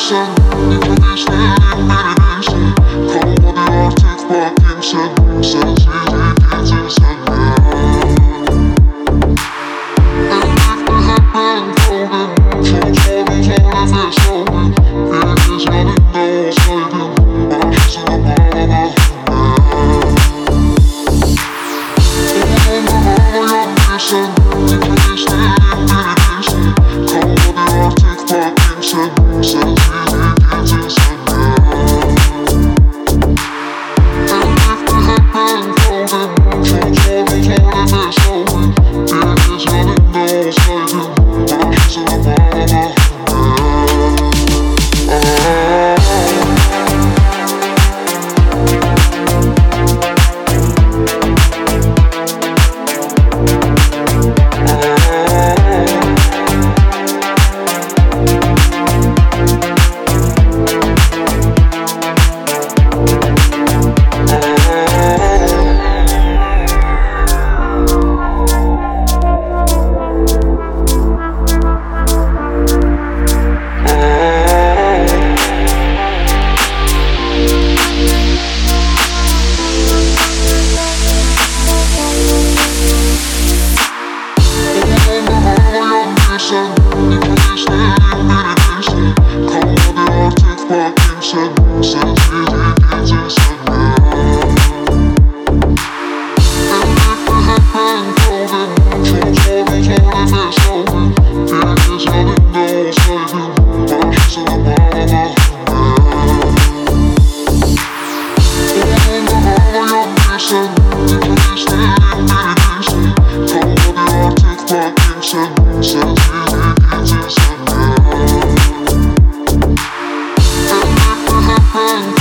sen, yıkıp isterim beni değilsin. Kalmadı artık bak kimsen, sensiz değilsin sen ya. Elbette hep ben kaldım, çok zor nefes aldım. Bir kez yanımda olsaydın, başkasına bağlamazdım ya. Umurumda ağlayan bir sen, yıkıp isterim beni değilsin. Kalmadı artık bak kimsen, sensiz değilsin sen ya. Elbette hep ben kaldım, çok zor nefes aldım. Bir kez yanımda olsaydın, başkasına bağlamazdım ya. Sen, yıkıp isterim beni değilsin. Kalmadı artık bak kimsen, sensiz değilsin sen ya. Elbette hep ben kaldım, çok zor nefes aldım. Bir kez yanımda olsaydın, başkasına bağlamazdım ya. Umurumda ağlayan bir sen, yıkıp isterim beni değilsin. Kalmadı artık bak kimsen, sensiz değilsin sen ya. Elbette hep ben